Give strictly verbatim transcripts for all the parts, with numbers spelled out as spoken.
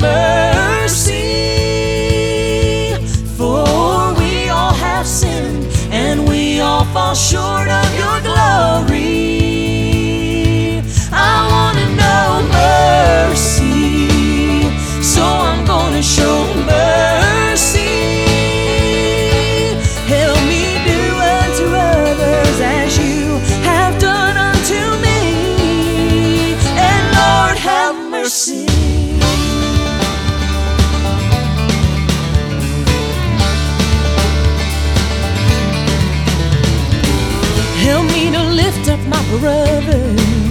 mercy, for we all have sinned and we all fall short of your glory. I want to know mercy, so I'm gonna show mercy. Help me do unto others as you have done unto me, and Lord, have mercy. Help me to lift up my brother,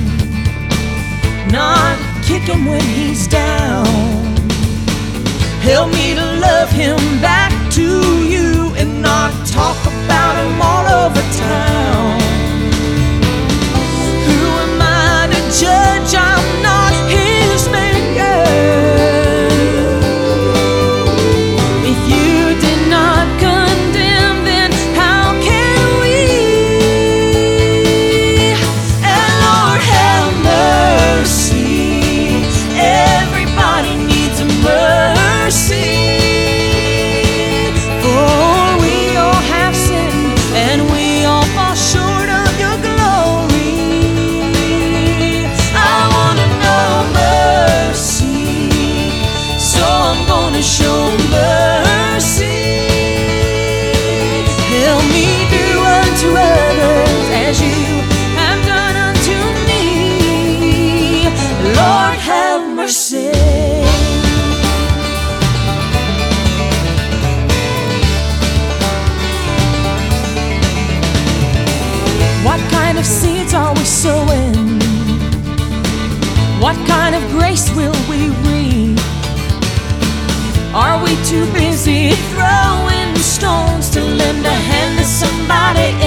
not kick him when he's down. Help me to love him back to you and not talk about him all over town. Who am I to judge? I'm not his maker. If you did not condemn, then how can we? And Lord, have mercy. Everybody needs a mercy, for we all have sinned and we all fall short of your glory. I want to know mercy, so I'm gonna show mercy. Help me do unto others as you have done unto me. Lord, have mercy. What kind of seeds are we sowing? What kind of grace will we reap? Are we too busy throwing stones to lend a hand to somebody